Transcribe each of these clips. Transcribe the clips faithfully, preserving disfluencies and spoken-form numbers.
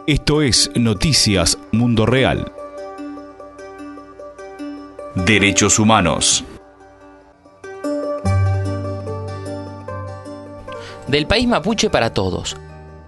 Esto es Noticias Mundo Real. Derechos humanos. Del país mapuche para todos.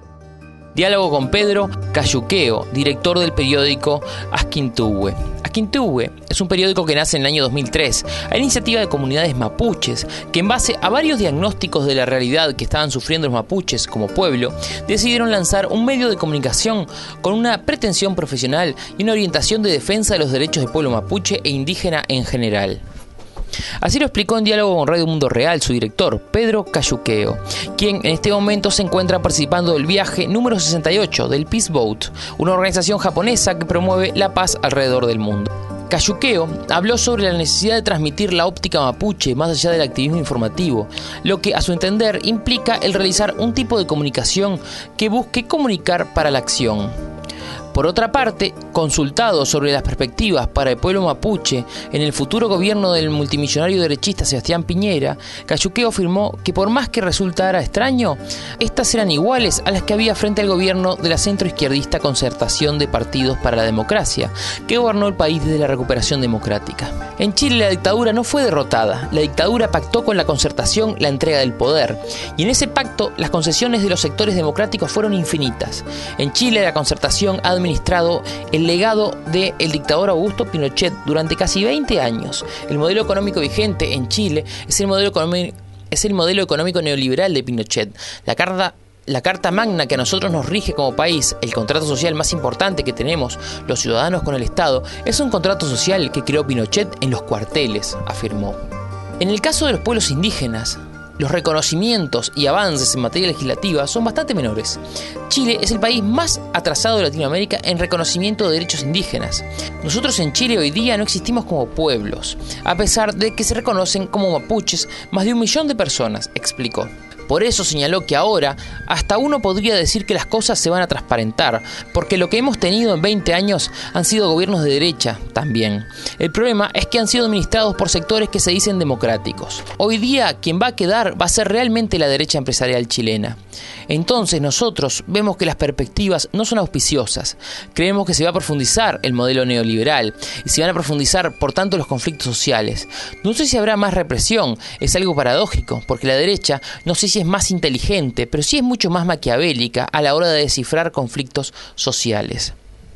Diálogo con Pedro Cayuqueo, director del periódico Asquintuhue. Asquintuhue es un periódico que nace en el año dos mil tres a iniciativa de comunidades mapuches que, en base a varios diagnósticos de la realidad que estaban sufriendo los mapuches como pueblo, decidieron lanzar un medio de comunicación con una pretensión profesional y una orientación de defensa de los derechos del pueblo mapuche e indígena en general. Así lo explicó en diálogo con Radio Mundo Real su director, Pedro Cayuqueo, quien en este momento se encuentra participando del viaje número sesenta y ocho del Peace Boat, una organización japonesa que promueve la paz alrededor del mundo. Cayuqueo habló sobre la necesidad de transmitir la óptica mapuche más allá del activismo informativo, lo que a su entender implica el realizar un tipo de comunicación que busque comunicar para la acción. Por otra parte, consultado sobre las perspectivas para el pueblo mapuche en el futuro gobierno del multimillonario derechista Sebastián Piñera, Cayuqueo afirmó que por más que resultara extraño, estas eran iguales a las que había frente al gobierno de la centroizquierdista Concertación de Partidos para la Democracia, que gobernó el país desde la recuperación democrática. En Chile la dictadura no fue derrotada, la dictadura pactó con la Concertación la entrega del poder, y en ese pacto las concesiones de los sectores democráticos fueron infinitas. En Chile la Concertación ha administrado el legado del dictador Augusto Pinochet durante casi veinte años. El modelo económico vigente en Chile es el modelo económico, es el modelo económico neoliberal de Pinochet. La carta La Carta Magna que a nosotros nos rige como país, el contrato social más importante que tenemos los ciudadanos con el Estado, es un contrato social que creó Pinochet en los cuarteles, afirmó. En el caso de los pueblos indígenas, los reconocimientos y avances en materia legislativa son bastante menores. Chile es el país más atrasado de Latinoamérica en reconocimiento de derechos indígenas. Nosotros en Chile hoy día no existimos como pueblos, a pesar de que se reconocen como mapuches más de un millón de personas, explicó. Por eso señaló que ahora hasta uno podría decir que las cosas se van a transparentar, porque lo que hemos tenido en veinte años han sido gobiernos de derecha también. El problema es que han sido administrados por sectores que se dicen democráticos. Hoy día quien va a quedar va a ser realmente la derecha empresarial chilena. Entonces nosotros vemos que las perspectivas no son auspiciosas. Creemos que se va a profundizar el modelo neoliberal y se van a profundizar por tanto los conflictos sociales. No sé si habrá más represión, es algo paradójico, porque la derecha no sé si es más inteligente, pero sí es mucho más maquiavélica a la hora de descifrar conflictos sociales.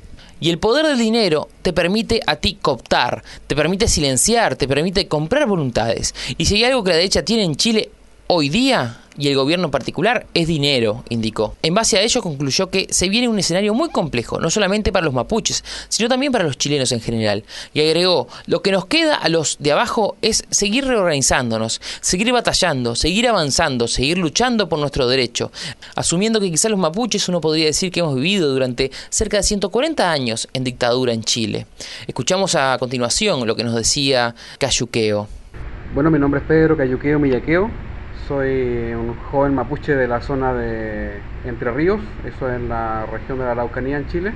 Y el poder del dinero te permite a ti cooptar, te permite silenciar, te permite comprar voluntades. Y si hay algo que la derecha tiene en Chile hoy día, y el gobierno en particular, es dinero, indicó. En base a ello concluyó que se viene un escenario muy complejo, no solamente para los mapuches, sino también para los chilenos en general. Y agregó, lo que nos queda a los de abajo es seguir reorganizándonos, seguir batallando, seguir avanzando, seguir luchando por nuestro derecho, asumiendo que quizás los mapuches uno podría decir que hemos vivido durante cerca de ciento cuarenta años en dictadura en Chile. Escuchamos a continuación lo que nos decía Cayuqueo. Bueno, mi nombre es Pedro Cayuqueo Millaqueo. Soy un joven mapuche de la zona de Entre Ríos, eso es en la región de la Araucanía en Chile.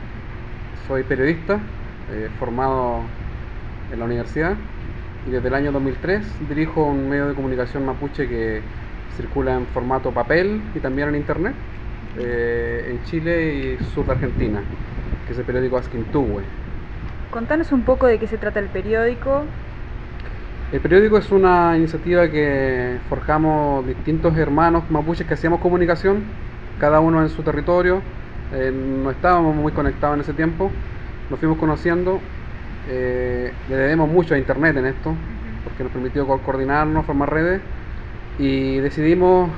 Soy periodista, eh, formado en la universidad, y desde el año dos mil tres dirijo un medio de comunicación mapuche que circula en formato papel y también en internet, eh, en Chile y sur de Argentina, que es el periódico Asquintuhue. Contanos un poco de qué se trata el periódico. El periódico es una iniciativa que forjamos distintos hermanos mapuches que hacíamos comunicación, cada uno en su territorio. Eh, no estábamos muy conectados en ese tiempo, nos fuimos conociendo. Eh, le debemos mucho a internet en esto, porque nos permitió co- coordinarnos, formar redes, y decidimos,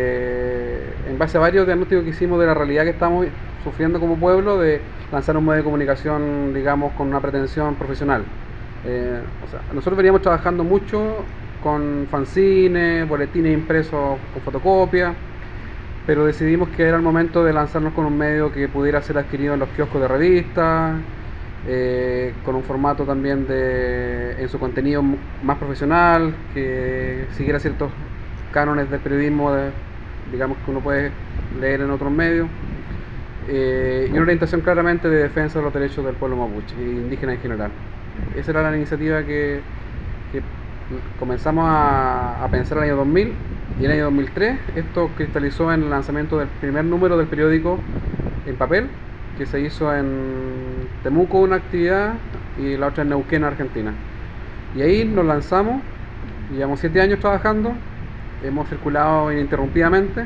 eh, en base a varios diagnósticos que hicimos de la realidad que estamos sufriendo como pueblo, de lanzar un medio de comunicación, digamos, con una pretensión profesional. Eh, o sea, nosotros veníamos trabajando mucho con fanzines, boletines impresos con fotocopia, pero decidimos que era el momento de lanzarnos con un medio que pudiera ser adquirido en los kioscos de revistas, eh, con un formato también de, en su contenido más profesional, que siguiera ciertos cánones del periodismo, de, digamos, que uno puede leer en otros medios, eh, y una orientación claramente de defensa de los derechos del pueblo mapuche e indígena en general. Esa era la iniciativa que, que comenzamos a, a pensar en el año dos mil, y en el año dos mil tres esto cristalizó en el lanzamiento del primer número del periódico en papel, que se hizo en Temuco una actividad y la otra en Neuquén, Argentina. Y ahí nos lanzamos, llevamos siete años trabajando, hemos circulado ininterrumpidamente.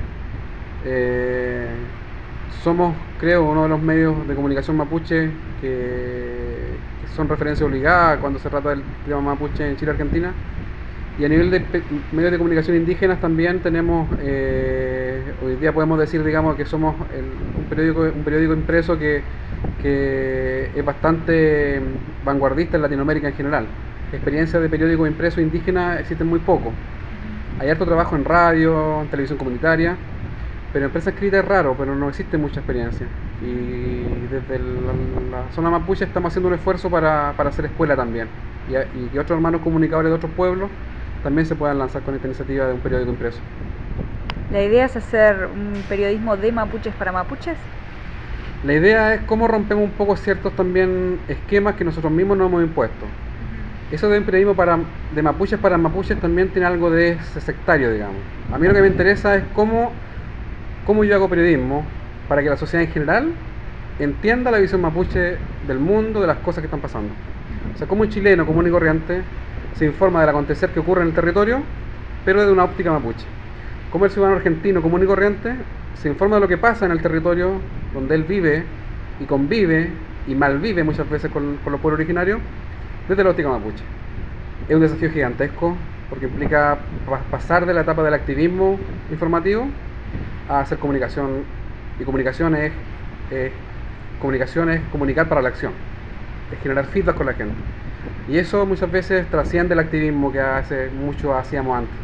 Eh, somos, creo, uno de los medios de comunicación mapuche que, que son referencia obligada cuando se trata del tema mapuche en Chile y Argentina. Y a nivel de medios de comunicación indígenas también tenemos, eh, hoy día podemos decir, digamos, que somos el, un, periódico, un periódico impreso que, que es bastante vanguardista en Latinoamérica en general. Experiencias de periódico impreso indígena existen muy poco. Hay harto trabajo en radio, en televisión comunitaria, pero en prensa escrita es raro, pero no existe mucha experiencia. Y desde el, la zona mapuche estamos haciendo un esfuerzo para, para hacer escuela también. Y, y que otros hermanos comunicadores de otros pueblos también se puedan lanzar con esta iniciativa de un periódico impreso. ¿La idea es hacer un periodismo de mapuches para mapuches? La idea es cómo rompemos un poco ciertos también esquemas que nosotros mismos nos hemos impuesto. Eso de un periodismo para, de mapuches para mapuches también tiene algo de sectario, digamos. A mí lo que me interesa es cómo, cómo yo hago periodismo para que la sociedad en general entienda la visión mapuche del mundo, de las cosas que están pasando. O sea, como un chileno común y corriente se informa del acontecer que ocurre en el territorio, pero desde una óptica mapuche. Como el ciudadano argentino común y corriente se informa de lo que pasa en el territorio donde él vive y convive y malvive muchas veces con, con los pueblos originarios, desde la óptica mapuche. Es un desafío gigantesco porque implica pasar de la etapa del activismo informativo a hacer comunicación, y comunicación es, es, comunicación es comunicar para la acción, es generar feedback con la gente. Y eso muchas veces trasciende el activismo que hace mucho hacíamos antes.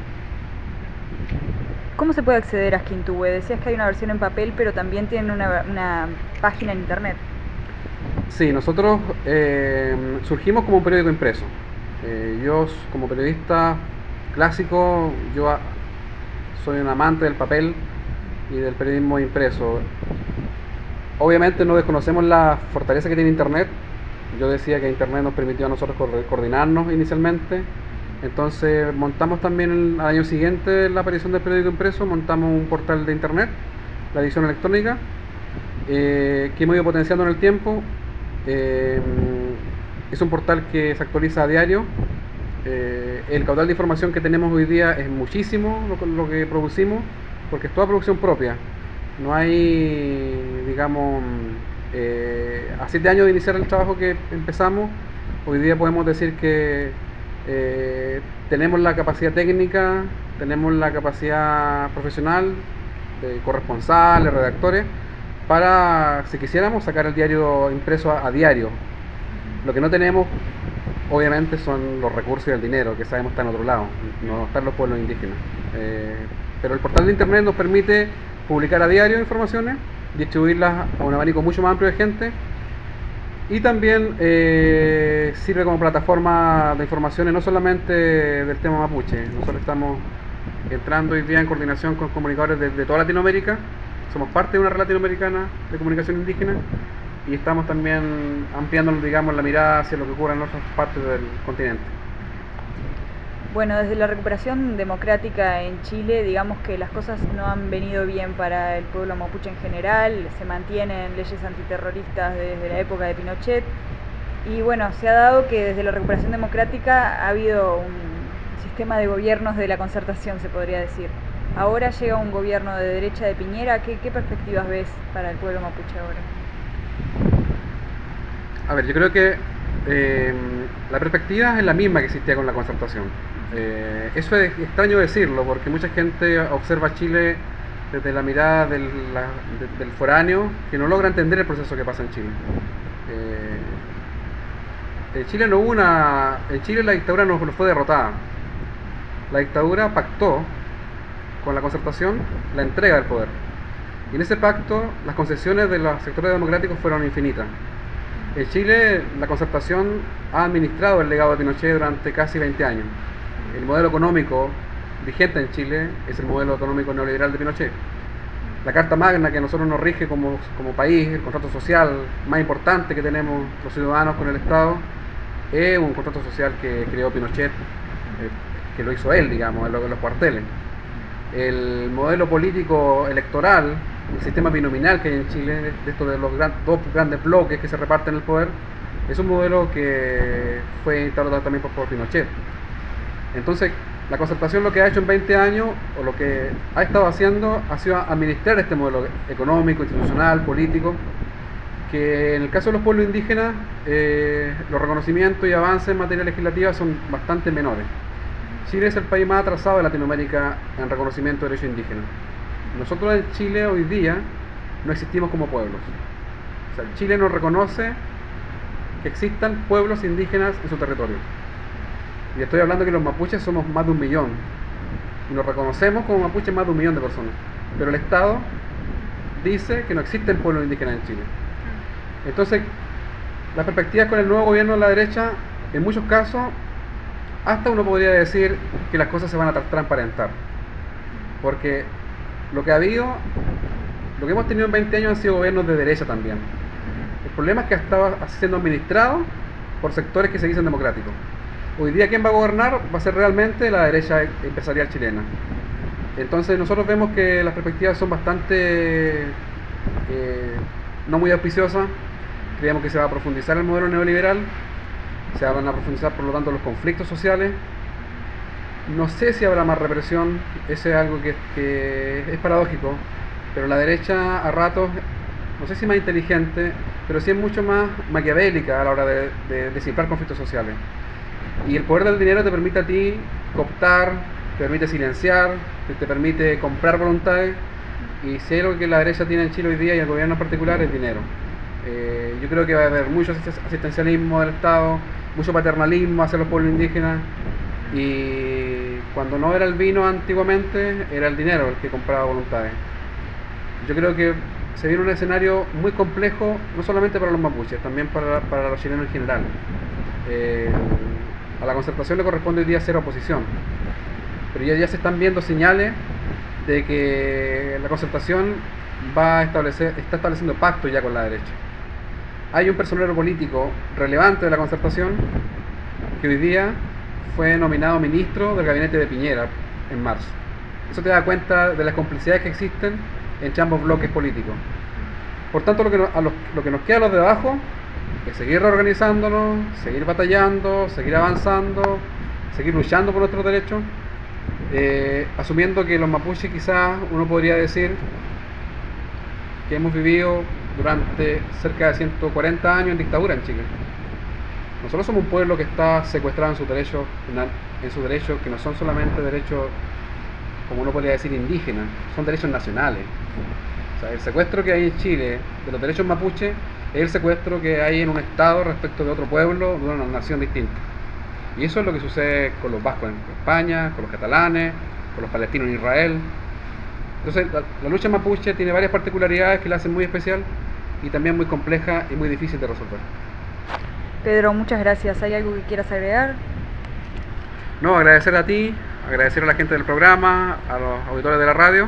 ¿Cómo se puede acceder a Asquintúe? Decías que hay una versión en papel, pero también tienen una, una página en internet. Sí, nosotros eh, surgimos como un periódico impreso. Eh, yo, como periodista clásico, yo soy un amante del papel y del periodismo impreso. Obviamente no desconocemos la fortaleza que tiene internet. Yo decía que internet nos permitió a nosotros coordinarnos inicialmente. Entonces montamos también al año siguiente la aparición del periódico impreso, montamos un portal de internet, la edición electrónica, eh, que hemos ido potenciando en el tiempo. Eh, es un portal que se actualiza a diario. Eh, el caudal de información que tenemos hoy día es muchísimo lo, lo que producimos, porque es toda producción propia. No hay, digamos, eh, a siete años de iniciar el trabajo que empezamos, hoy día podemos decir que eh, tenemos la capacidad técnica, tenemos la capacidad profesional de corresponsales, redactores, para, si quisiéramos, sacar el diario impreso a, a diario. Lo que no tenemos, obviamente, son los recursos y el dinero, que sabemos está en otro lado, no están los pueblos indígenas. Eh, pero el portal de internet nos permite publicar a diario informaciones, distribuirlas a un abanico mucho más amplio de gente, y también eh, sirve como plataforma de informaciones no solamente del tema mapuche. Nosotros estamos entrando hoy día en coordinación con comunicadores de, de toda Latinoamérica, somos parte de una red latinoamericana de comunicación indígena y estamos también ampliando, digamos, la mirada hacia lo que ocurre en otras partes del continente. Bueno, desde la recuperación democrática en Chile, digamos que las cosas no han venido bien para el pueblo mapuche en general, se mantienen leyes antiterroristas desde la época de Pinochet, y bueno, se ha dado que desde la recuperación democrática ha habido un sistema de gobiernos de la concertación, se podría decir. Ahora llega un gobierno de derecha de Piñera, ¿qué, qué perspectivas ves para el pueblo mapuche ahora? A ver, yo creo que eh, la perspectiva es la misma que existía con la concertación. Eh, eso es extraño decirlo porque mucha gente observa a Chile desde la mirada del, la, de, del foráneo que no logra entender el proceso que pasa en Chile. Eh, en Chile no hubo una, en Chile la dictadura no, no fue derrotada. La dictadura pactó con la concertación la entrega del poder. Y en ese pacto las concesiones de los sectores democráticos fueron infinitas. En Chile la concertación ha administrado el legado de Pinochet durante casi veinte años. El modelo económico vigente en Chile es el modelo económico neoliberal de Pinochet. La Carta Magna que a nosotros nos rige como, como país, el contrato social más importante que tenemos los ciudadanos con el Estado, es un contrato social que creó Pinochet, eh, que lo hizo él, digamos, en los cuarteles. El modelo político electoral el sistema binominal que hay en Chile, de estos de los gran, dos grandes bloques que se reparten el poder, es un modelo que fue instalado también por, por Pinochet. Entonces, la Concertación lo que ha hecho en veinte años, o lo que ha estado haciendo, ha sido administrar este modelo económico, institucional, político, que en el caso de los pueblos indígenas, eh, los reconocimientos y avances en materia legislativa son bastante menores. Chile es el país más atrasado de Latinoamérica en reconocimiento de derechos indígenas. Nosotros en Chile hoy día no existimos como pueblos. O sea, Chile no reconoce que existan pueblos indígenas en su territorio. Y estoy hablando que los mapuches somos más de un millón. Y nos reconocemos como mapuches más de un millón de personas. Pero el Estado dice que no existen pueblos indígenas en Chile. Entonces, las perspectivas con el nuevo gobierno de la derecha, en muchos casos, hasta uno podría decir que las cosas se van a tra- transparentar. Porque lo que ha habido, lo que hemos tenido en veinte años han sido gobiernos de derecha también. El problema es que estaba siendo administrado por sectores que se dicen democráticos. Hoy día quien va a gobernar va a ser realmente la derecha empresarial chilena. Entonces nosotros vemos que las perspectivas son bastante eh, no muy auspiciosas. Creemos que se va a profundizar el modelo neoliberal, se van a profundizar por lo tanto los conflictos sociales. No sé si habrá más represión, eso es algo que, que es paradójico, pero la derecha a ratos, no sé si más inteligente, pero sí es mucho más maquiavélica a la hora de, de descifrar conflictos sociales. Y el poder del dinero te permite a ti cooptar, te permite silenciar, te, te permite comprar voluntades, y si hay algo que la derecha tiene en Chile hoy día y el gobierno en particular es dinero. Eh, yo creo que va a haber mucho asistencialismo del Estado, mucho paternalismo hacia los pueblos indígenas, y cuando no era el vino antiguamente, era el dinero el que compraba voluntades. Yo creo que se viene un escenario muy complejo, no solamente para los mapuches, también para, para los chilenos en general. Eh, a la Concertación le corresponde hoy día ser oposición, pero ya, ya se están viendo señales de que la Concertación va a establecer, está estableciendo pactos ya con la derecha. Hay un personero político relevante de la Concertación que hoy día fue nominado ministro del gabinete de Piñera en marzo. Eso te da cuenta de las complicidades que existen entre ambos bloques políticos. Por tanto, lo que, nos, a los, lo que nos queda a los de abajo es seguir reorganizándonos, seguir batallando, seguir avanzando, seguir luchando por nuestros derechos, eh, asumiendo que los mapuches quizás uno podría decir que hemos vivido durante cerca de ciento cuarenta años en dictadura en Chile. Nosotros somos un pueblo que está secuestrado en sus derechos, en sus derechos que no son solamente derechos, como uno podría decir, indígenas, son derechos nacionales. O sea, el secuestro que hay en Chile de los derechos mapuche es el secuestro que hay en un estado respecto de otro pueblo, de una nación distinta. Y eso es lo que sucede con los vascos en España, con los catalanes, con los palestinos en Israel. Entonces, la, la lucha mapuche tiene varias particularidades que la hacen muy especial y también muy compleja y muy difícil de resolver. Pedro, muchas gracias. ¿Hay algo que quieras agregar? No, agradecer a ti, agradecer a la gente del programa, a los auditores de la radio,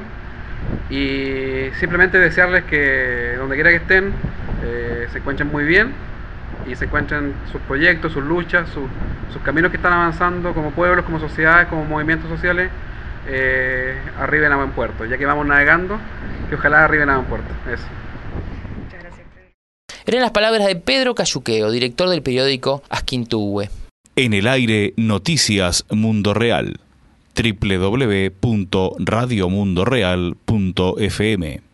y simplemente desearles que donde quiera que estén eh, se encuentren muy bien y se encuentren sus proyectos, sus luchas, sus, sus caminos que están avanzando como pueblos, como sociedades, como movimientos sociales, eh, arriben a buen puerto. Ya que vamos navegando, que ojalá arriben a buen puerto. Eso. Muchas gracias, Pedro. Eran las palabras de Pedro Cayuqueo, director del periódico Asquintuhue. En el aire, Noticias Mundo Real. doble u doble u doble u punto radio mundo real punto f m